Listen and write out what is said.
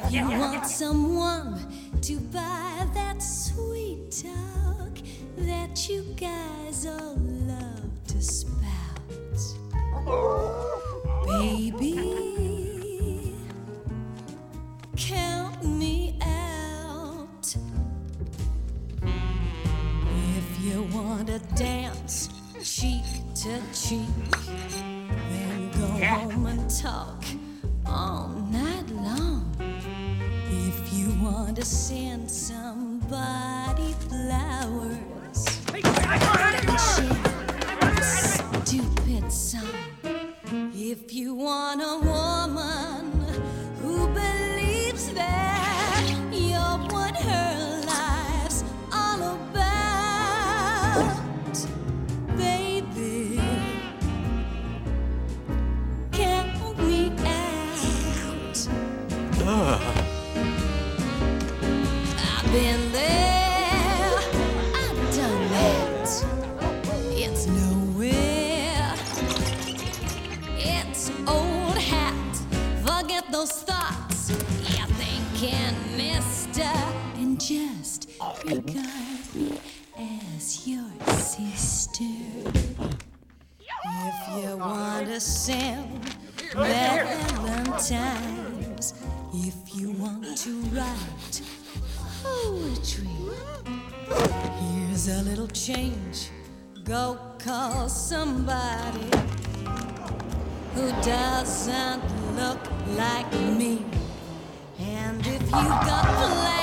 You want someone to buy that sweet talk that you guys all love to spout. Baby, count me out. If you want to dance cheek to cheek, then go home and talk all night long. If you want to send somebody flowers, stupid song. If you want a woman who believes that you're what her life's all about, baby, count me out. I've been there, I've done that. It's nowhere, it's old hat. Forget those thoughts you're thinking, mister, and just regard me as your sister. If you want to send valentines, if you want to write poetry, here's a little change. Go call somebody who doesn't look like me. And if you got plans